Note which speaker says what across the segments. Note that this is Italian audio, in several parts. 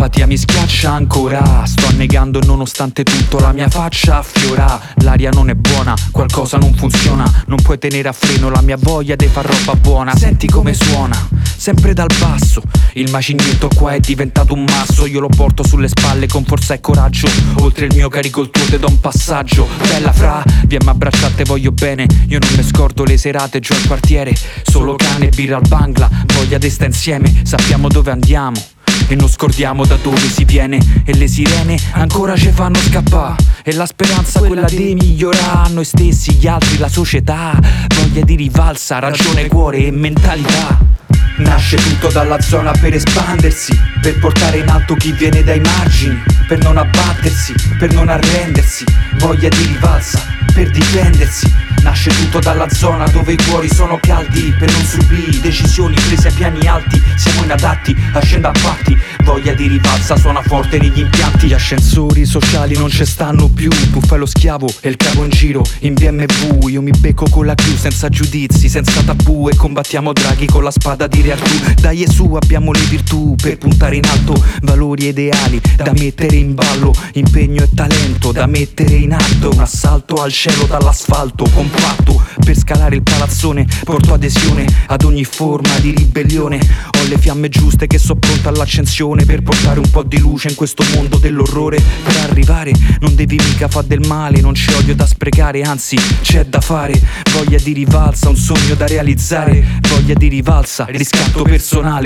Speaker 1: l'apatia mi schiaccia ancora. Sto annegando nonostante tutto, la mia faccia affiora. L'aria non è buona, qualcosa non funziona. Non puoi tenere a freno la mia voglia di far roba buona. Senti come suona, sempre dal basso. Il macignato qua è diventato un masso. Io lo porto sulle spalle con forza e coraggio. Oltre il mio carico il tuo te do un passaggio. Bella fra, vieni abbracciate, te voglio bene. Io non mi scordo le serate giù al quartiere. Solo cane, birra al Bangla, voglia di sta insieme. Sappiamo dove andiamo e non scordiamo da dove si viene. E le sirene ancora ci fanno scappare. E la speranza quella di migliorare noi stessi, gli altri, la società. Voglia di rivalsa, ragione, cuore e mentalità. Nasce tutto dalla zona per espandersi, per portare in alto chi viene dai margini, per non abbattersi, per non arrendersi. Voglia di rivalsa, per difendersi. Nasce tutto dalla zona dove i cuori sono caldi, per non subire decisioni prese a piani alti. Siamo inadatti a scendere a patti. Voglia di rivalsa suona forte negli impianti. Gli ascensori sociali non ci stanno più. Tu fai lo schiavo e il capo in giro in BMW. Io mi becco con la crew senza giudizi, senza tabù. E combattiamo draghi con la spada di Re Artù. Dai e su abbiamo le virtù per puntare in alto. Valori e ideali da mettere in ballo. Impegno e talento da mettere in atto. Un assalto al cielo dall'asfalto compatto. Per scalare il palazzone porto adesione ad ogni forma di ribellione. Ho le fiamme giuste che so pronta all'accensione. Per portare un po' di luce in questo mondo dell'orrore. Per arrivare non devi mica far del male. Non c'è odio da sprecare, anzi c'è da fare. Voglia di rivalsa, un sogno da realizzare. Voglia di rivalsa, riscatto personale.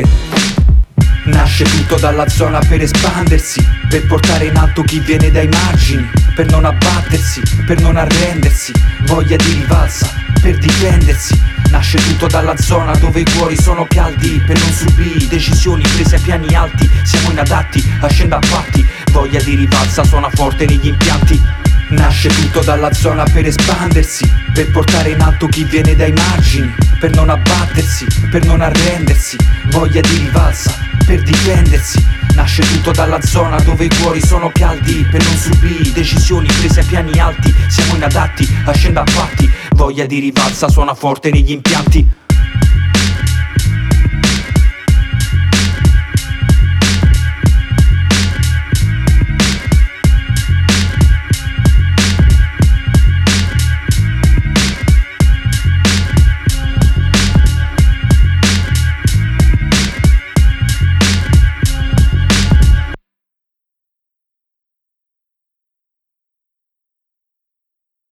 Speaker 1: Nasce tutto dalla zona per espandersi, per portare in alto chi viene dai margini, per non abbattersi, per non arrendersi. Voglia di rivalsa, per difendersi. Nasce tutto dalla zona dove i cuori sono caldi, per non subire decisioni prese a piani alti. Siamo inadatti a scendere a patti. Voglia di rivalsa suona forte negli impianti. Nasce tutto dalla zona per espandersi, per portare in alto chi viene dai margini, per non abbattersi, per non arrendersi. Voglia di rivalsa, per difendersi. Nasce tutto dalla zona dove i cuori sono caldi, per non subire decisioni prese a piani alti. Siamo inadatti a scendere a patti. Voglia di rivalsa suona forte negli impianti.